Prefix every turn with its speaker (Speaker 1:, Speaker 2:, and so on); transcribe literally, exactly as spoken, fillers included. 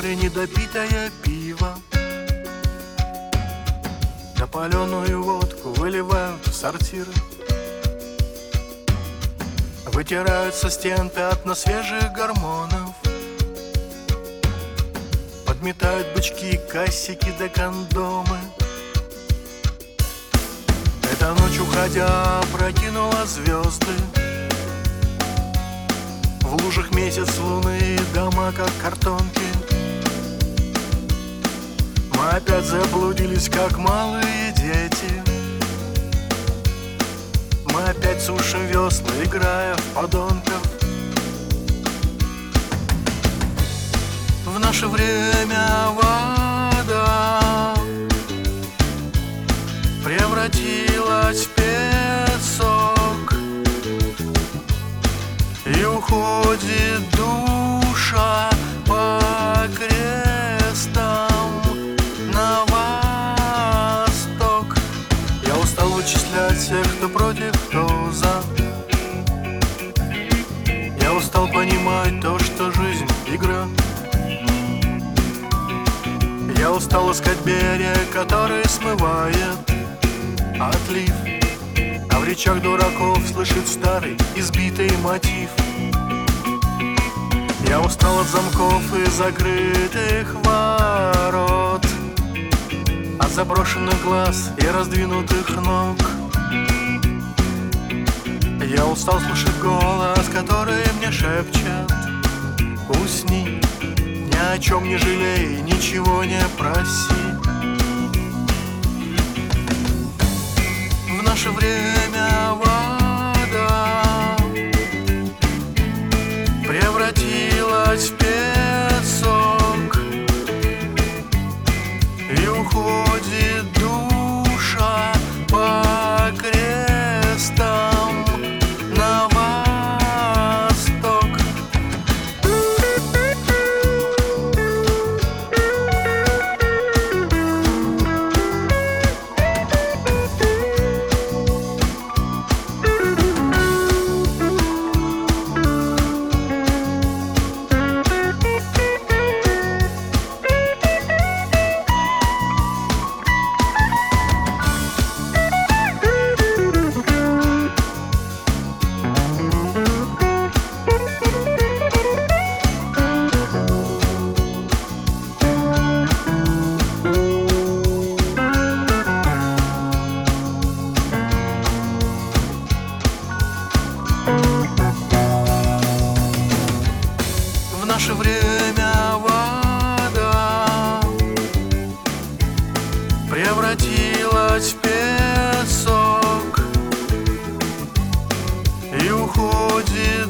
Speaker 1: море недопитое пиво, да паленую водку выливают в сортиры. Вытирают со стен пятна свежих гормонов, подметают бычки, кассики да кондомы. Эта ночь, уходя, прокинула звезды. В лужах месяц луны, дома как картонки. Мы опять заблудились, как малые дети. Мы опять сушим весла, играя в подонков. В наше время вода превратилась в песок, и уходит душа по крестам на восток. Я устал вычислять всех, кто против, кто за. Я устал понимать то, что жизнь — игра. Я устал искать берег, который смывает отлив, а в речах дураков слышит старый избитый мотив. Я устал от замков и закрытых ворот, от заброшенных глаз и раздвинутых ног. Я устал слушать голос, который мне шепчет: усни, ни о чем не жалей, ничего не проси. В наше время вода превратилась в песок, и уходит душа по крестам на восток. В наше время вода превратилась в песок, и уходит